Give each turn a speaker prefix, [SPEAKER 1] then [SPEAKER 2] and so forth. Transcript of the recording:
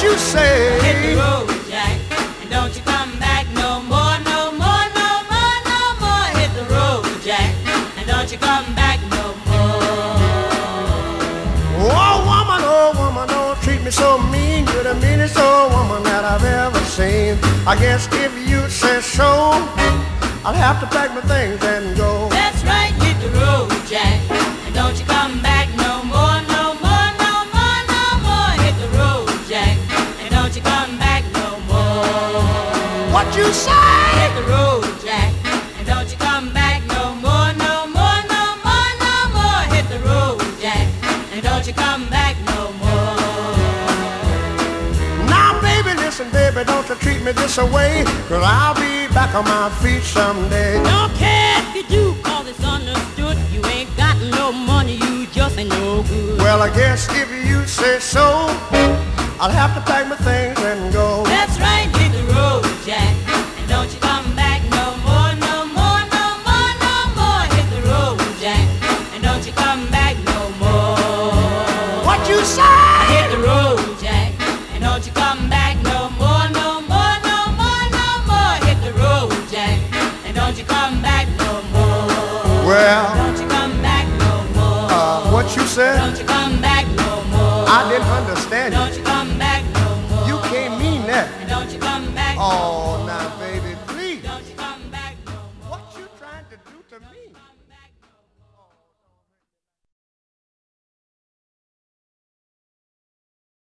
[SPEAKER 1] you say?
[SPEAKER 2] Hit the road, Jack, and don't you come back no more, no more, no more, no more. Hit the road, Jack, and don't you come back no more.
[SPEAKER 1] Oh woman, don't treat me so mean. You're the meanest old woman that I've ever seen. I guess if you say so, I'll have to pack my things and go.
[SPEAKER 2] That's right, hit the road, Jack, and don't you come back no more, no more, no more, no more. Hit the road, Jack, and don't you come back no more.
[SPEAKER 1] What you say?
[SPEAKER 2] Hit the road, Jack, and don't you come back no more, no more, no more, no more. Hit the road, Jack, and don't you come back no more.
[SPEAKER 1] Now baby, listen baby, don't you treat me this way, 'cause I'll be back on my feet someday.
[SPEAKER 2] Don't care if you do, 'cause it's understood. You ain't got no money, you just ain't no good.
[SPEAKER 1] Well, I guess if you say so, I'll have to pack my things and go.
[SPEAKER 2] That's right, hit the road, Jack, and don't you come back no more, no more, no more, no more. Hit the road, Jack, and don't you come back no more.
[SPEAKER 1] What you say?
[SPEAKER 2] Hit the road, Jack, and don't you come back no more, no more, no more, no more. Hit the road, Jack, and don't you come back no more.
[SPEAKER 1] Well,
[SPEAKER 2] Don't you come back no more.
[SPEAKER 1] what you said?
[SPEAKER 2] Don't you come back no more.
[SPEAKER 1] I didn't understand
[SPEAKER 2] Don't
[SPEAKER 1] it.
[SPEAKER 2] you come back no more.
[SPEAKER 1] You can't mean that.
[SPEAKER 2] Don't you come back no
[SPEAKER 1] Oh,